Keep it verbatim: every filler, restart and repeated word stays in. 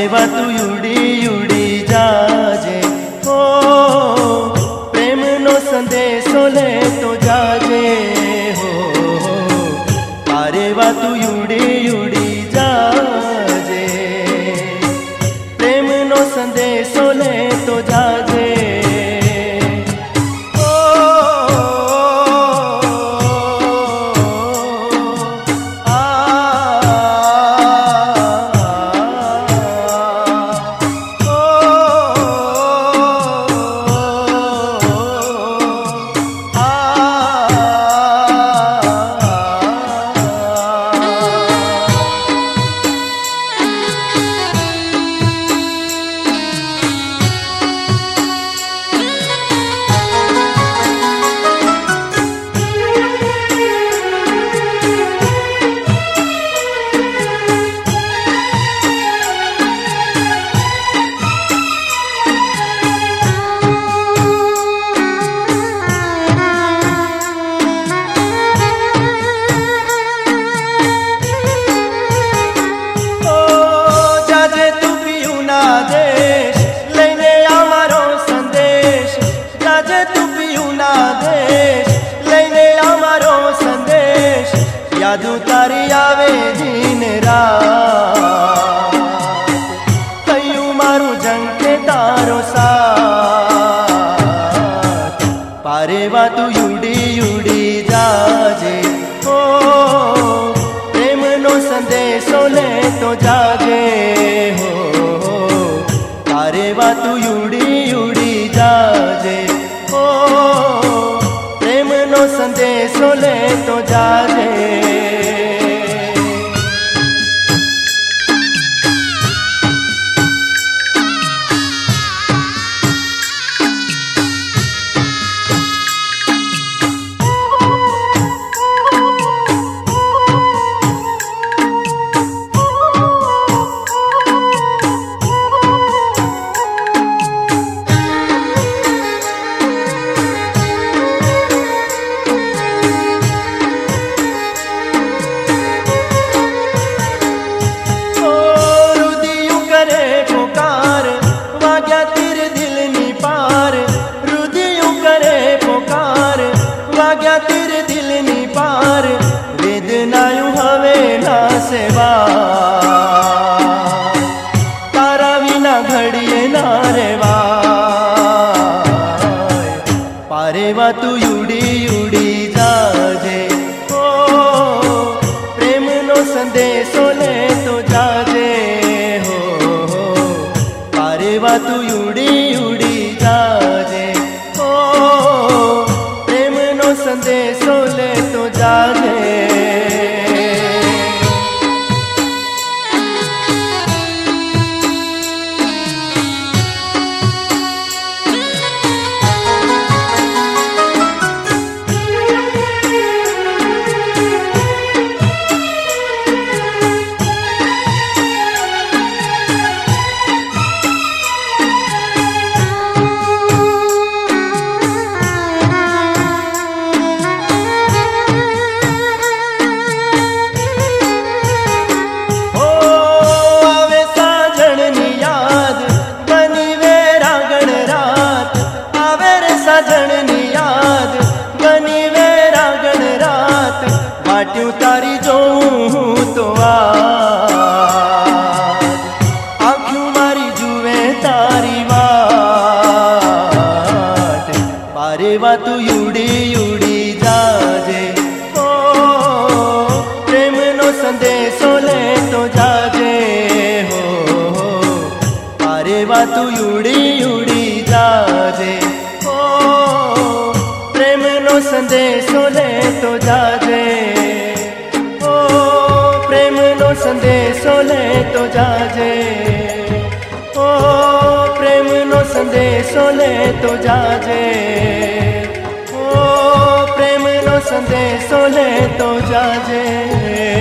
पारेवा तू उड़ी उड़ी जाजे हो प्रेम नो संदेशो ले तो जाजे हो पारेवा तू उड़ी उड़ी जाजे प्रेम नो संदेशो ले तो जाजे यादू तारी आवे दिन रात कयूं मारू जंके तारो साथ पारेवा तू उड़ी उड़ी जाजे हो प्रेम नो संदेशो ले तो जागे हो पारेवा तू उड़ी उड़ी जाजे हो प्रेम नो संदेशो ले तो जाजे गया तेरे दिल नी पार वेदनायु हवे ना सेवा तारा विना घड़िए ना रेवा पारेवा तू उड़ी उड़ी जाजे ओ प्रेम नो संदेशो ले तो जाजे हो पारेवा तू उड़ी उड़ी जाजे संदेशो ले तो जाने बाट्यू तारी जो तो आँखों मारी जुए तारी वाट पारेवा तू उड़ी उड़ी जाजे ओ प्रेम नो संदेशो ले तो जाजे हो पारेवा तू उड़ी उड़ी जाजे ओ प्रेम नो संदेशो ले तो जाजे संदेशो ले तो जाजे ओ प्रेम नो संदेशो ले तो जाजे ओ प्रेम नो संदेशो ले तो जाजे।